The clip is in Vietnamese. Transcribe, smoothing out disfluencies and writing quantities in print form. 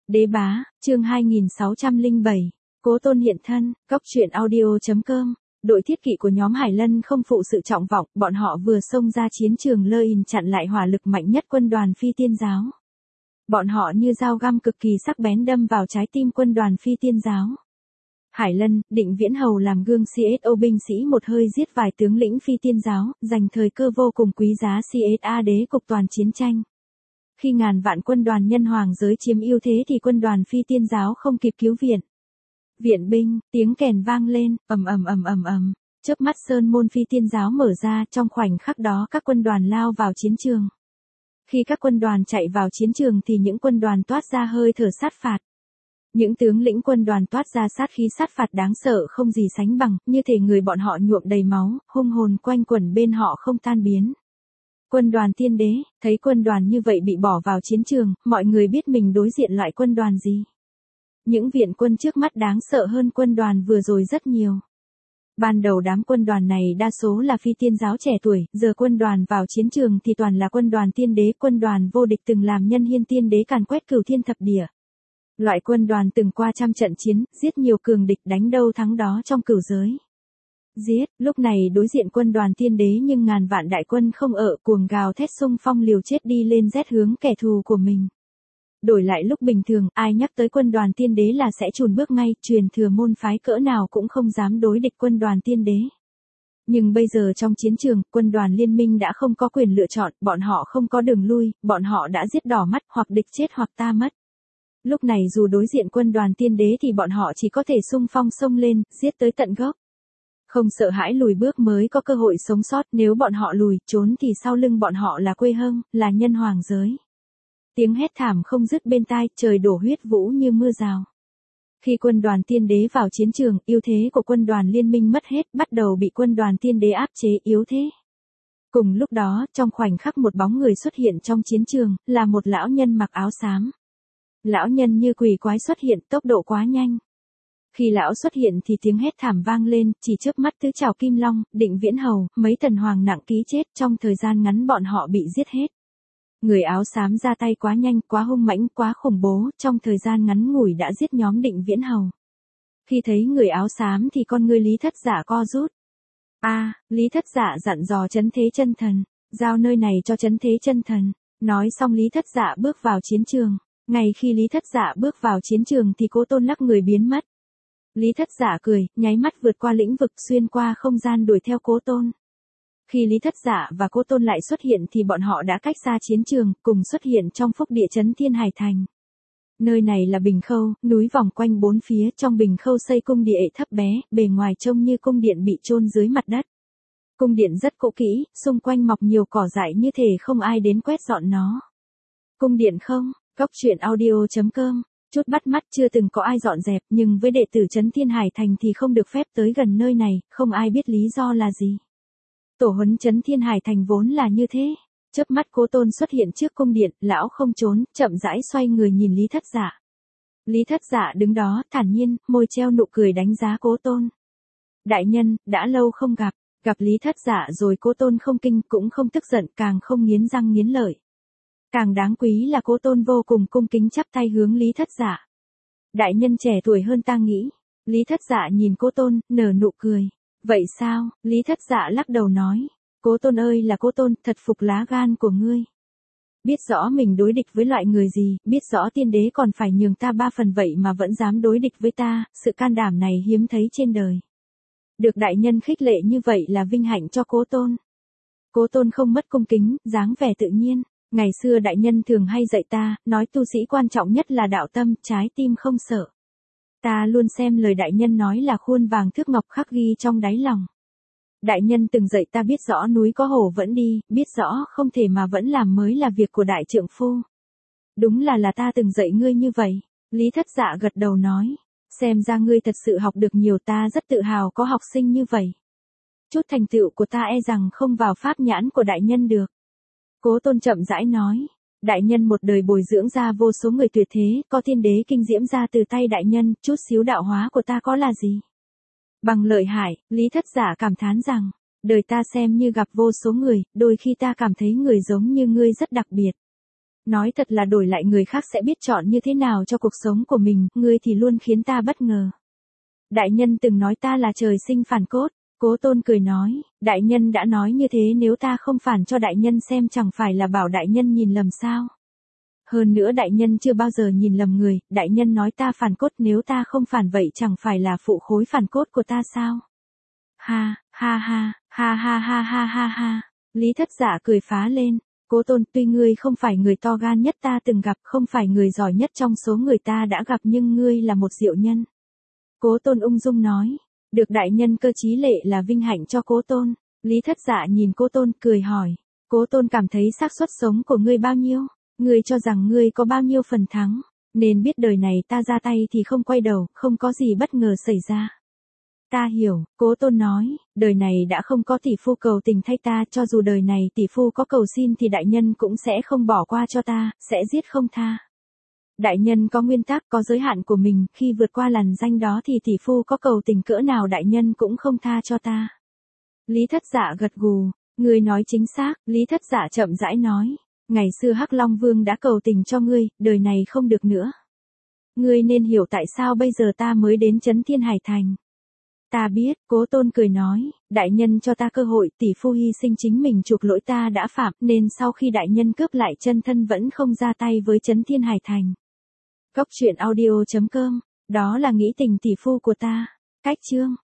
Đế bá, chương 2607, Cố Tôn hiện thân, Cóc truyện audio.com. Đội thiết kỵ của nhóm Hải Lân không phụ sự trọng vọng, bọn họ vừa xông ra chiến trường Lơ In chặn lại hỏa lực mạnh nhất quân đoàn Phi Tiên giáo. Bọn họ như dao găm cực kỳ sắc bén đâm vào trái tim quân đoàn Phi Tiên giáo. Hải Lân, Định Viễn Hầu làm gương CSO binh sĩ một hơi giết vài tướng lĩnh Phi Tiên giáo, giành thời cơ vô cùng quý giá CSA đế cục toàn chiến tranh. Khi ngàn vạn quân đoàn nhân hoàng giới chiếm ưu thế thì quân đoàn Phi Tiên giáo không kịp cứu viện. Viện binh, tiếng kèn vang lên, ầm ầm ầm ầm ầm. Chớp mắt sơn môn Phi Tiên giáo mở ra, trong khoảnh khắc đó các quân đoàn lao vào chiến trường. Khi các quân đoàn chạy vào chiến trường thì những quân đoàn toát ra hơi thở sát phạt. Những tướng lĩnh quân đoàn toát ra sát khí sát phạt đáng sợ không gì sánh bằng, như thể người bọn họ nhuộm đầy máu, hung hồn quanh quẩn bên họ không tan biến. Quân đoàn Tiên Đế, thấy quân đoàn như vậy bị bỏ vào chiến trường, mọi người biết mình đối diện loại quân đoàn gì. Những viện quân trước mắt đáng sợ hơn quân đoàn vừa rồi rất nhiều. Ban đầu đám quân đoàn này đa số là Phi Tiên giáo trẻ tuổi, giờ quân đoàn vào chiến trường thì toàn là quân đoàn Tiên Đế, quân đoàn vô địch từng làm nhân hiên Tiên Đế càn quét cửu thiên thập địa. Loại quân đoàn từng qua trăm trận chiến, giết nhiều cường địch đánh đâu thắng đó trong cửu giới. Giết, lúc này đối diện quân đoàn Tiên Đế nhưng ngàn vạn đại quân không ở cuồng gào thét xung phong liều chết đi lên rét hướng kẻ thù của mình. Đổi lại lúc bình thường, ai nhắc tới quân đoàn Tiên Đế là sẽ chùn bước ngay, truyền thừa môn phái cỡ nào cũng không dám đối địch quân đoàn Tiên Đế. Nhưng bây giờ trong chiến trường, quân đoàn liên minh đã không có quyền lựa chọn, bọn họ không có đường lui, bọn họ đã giết đỏ mắt, hoặc địch chết hoặc ta mất. Lúc này dù đối diện quân đoàn Tiên Đế thì bọn họ chỉ có thể xung phong xông lên, giết tới tận gốc. Không sợ hãi lùi bước mới có cơ hội sống sót, nếu bọn họ lùi, trốn thì sau lưng bọn họ là quê hương, là nhân hoàng giới. Tiếng hét thảm không dứt bên tai, trời đổ huyết vũ như mưa rào. Khi quân đoàn Tiên Đế vào chiến trường, ưu thế của quân đoàn liên minh mất hết, bắt đầu bị quân đoàn Tiên Đế áp chế yếu thế. Cùng lúc đó, trong khoảnh khắc một bóng người xuất hiện trong chiến trường, là một lão nhân mặc áo xám. Lão nhân như quỷ quái xuất hiện, tốc độ quá nhanh. Khi lão xuất hiện thì tiếng hét thảm vang lên, chỉ chớp mắt tứ trảo Kim Long, Định Viễn Hầu, mấy thần hoàng nặng ký chết, trong thời gian ngắn bọn họ bị giết hết. Người áo xám ra tay quá nhanh, quá hung mãnh, quá khủng bố, trong thời gian ngắn ngủi đã giết nhóm Định Viễn Hầu. Khi thấy người áo xám thì con ngươi Lý Thất Giả co rút. Lý Thất Giả dặn dò Trấn Thế Chân Thần, giao nơi này cho Trấn Thế Chân Thần. Nói xong Lý Thất Giả bước vào chiến trường. Ngay khi Lý Thất Giả bước vào chiến trường thì Cố Tôn lắc người biến mất. Lý Thất Giả cười, nháy mắt vượt qua lĩnh vực xuyên qua không gian đuổi theo Cố Tôn. Khi Lý Thất Giả và Cố Tôn lại xuất hiện thì bọn họ đã cách xa chiến trường, cùng xuất hiện trong phúc địa trấn Thiên Hải Thành. Nơi này là Bình Khâu, núi vòng quanh bốn phía, trong Bình Khâu xây cung điện thấp bé, bề ngoài trông như cung điện bị chôn dưới mặt đất. Cung điện rất cũ kỹ, xung quanh mọc nhiều cỏ dại như thể không ai đến quét dọn nó. Cung điện không, Cóc truyện audio.com. Chút bắt mắt chưa từng có ai dọn dẹp, nhưng với đệ tử trấn Thiên Hải Thành thì không được phép tới gần nơi này, không ai biết lý do là gì. Tổ huấn trấn Thiên Hải Thành vốn là như thế. Chớp mắt Cố Tôn xuất hiện trước cung điện, lão không trốn, chậm rãi xoay người nhìn Lý Thất Giả. Lý Thất Giả đứng đó, thản nhiên, môi treo nụ cười đánh giá Cố Tôn. Đại nhân, đã lâu không gặp, gặp Lý Thất Giả rồi Cố Tôn không kinh cũng không tức giận, càng không nghiến răng nghiến lợi. Càng đáng quý là Cố Tôn vô cùng cung kính chắp tay hướng Lý Thất Giả. Đại nhân trẻ tuổi hơn ta nghĩ. Lý Thất Giả nhìn Cố Tôn, nở nụ cười. Vậy sao? Lý Thất Giả lắc đầu nói. Cố Tôn ơi là Cố Tôn, thật phục lá gan của ngươi. Biết rõ mình đối địch với loại người gì, biết rõ Tiên Đế còn phải nhường ta 3 phần vậy mà vẫn dám đối địch với ta, sự can đảm này hiếm thấy trên đời. Được đại nhân khích lệ như vậy là vinh hạnh cho Cố Tôn. Cố Tôn không mất cung kính, dáng vẻ tự nhiên. Ngày xưa đại nhân thường hay dạy ta, nói tu sĩ quan trọng nhất là đạo tâm, trái tim không sợ. Ta luôn xem lời đại nhân nói là khuôn vàng thước ngọc khắc ghi trong đáy lòng. Đại nhân từng dạy ta biết rõ núi có hổ vẫn đi, biết rõ không thể mà vẫn làm mới là việc của đại trượng phu. Đúng là ta từng dạy ngươi như vậy. Lý Thất Giả gật đầu nói. Xem ra ngươi thật sự học được nhiều, ta rất tự hào có học sinh như vậy. Chút thành tựu của ta e rằng không vào pháp nhãn của đại nhân được. Cố Tôn chậm rãi nói. Đại nhân một đời bồi dưỡng ra vô số người tuyệt thế, có Tiên Đế kinh diễm ra từ tay đại nhân, chút xíu đạo hóa của ta có là gì? Bằng lợi hại, Lý Thất Giả cảm thán rằng, đời ta xem như gặp vô số người, đôi khi ta cảm thấy người giống như ngươi rất đặc biệt. Nói thật là đổi lại người khác sẽ biết chọn như thế nào cho cuộc sống của mình, ngươi thì luôn khiến ta bất ngờ. Đại nhân từng nói ta là trời sinh phản cốt. Cố Tôn cười nói, đại nhân đã nói như thế nếu ta không phản cho đại nhân xem chẳng phải là bảo đại nhân nhìn lầm sao. Hơn nữa đại nhân chưa bao giờ nhìn lầm người, đại nhân nói ta phản cốt nếu ta không phản vậy chẳng phải là phụ khối phản cốt của ta sao. Ha, ha ha, ha ha ha ha ha ha. Lý Thất Dạ cười phá lên, Cố Tôn tuy ngươi không phải người to gan nhất ta từng gặp, không phải người giỏi nhất trong số người ta đã gặp nhưng ngươi là một diệu nhân. Cố Tôn ung dung nói, được đại nhân cơ trí lệ là vinh hạnh cho Cố Tôn. Lý Thất Dạ nhìn Cố Tôn cười hỏi, Cố Tôn cảm thấy xác suất sống của ngươi bao nhiêu? Ngươi cho rằng ngươi có bao nhiêu phần thắng? Nên biết đời này ta ra tay thì không quay đầu, không có gì bất ngờ xảy ra. Ta hiểu, Cố Tôn nói, đời này đã không có tỷ phu cầu tình thay ta, cho dù đời này tỷ phu có cầu xin thì đại nhân cũng sẽ không bỏ qua cho ta, sẽ giết không tha. Đại nhân có nguyên tắc, có giới hạn của mình, khi vượt qua làn ranh đó thì tỷ phu có cầu tình cỡ nào đại nhân cũng không tha cho ta. Lý Thất Dạ gật gù, ngươi nói chính xác, Lý Thất Dạ chậm rãi nói, ngày xưa Hắc Long Vương đã cầu tình cho ngươi, đời này không được nữa. Ngươi nên hiểu tại sao bây giờ ta mới đến Trấn Thiên Hải Thành. Ta biết, Cố Tôn cười nói, đại nhân cho ta cơ hội, tỷ phu hy sinh chính mình chuộc lỗi ta đã phạm, nên sau khi đại nhân cướp lại chân thân vẫn không ra tay với Trấn Thiên Hải Thành. Cốc truyện audio.com, đó là nghĩ tình tỷ phu của ta. Cách chương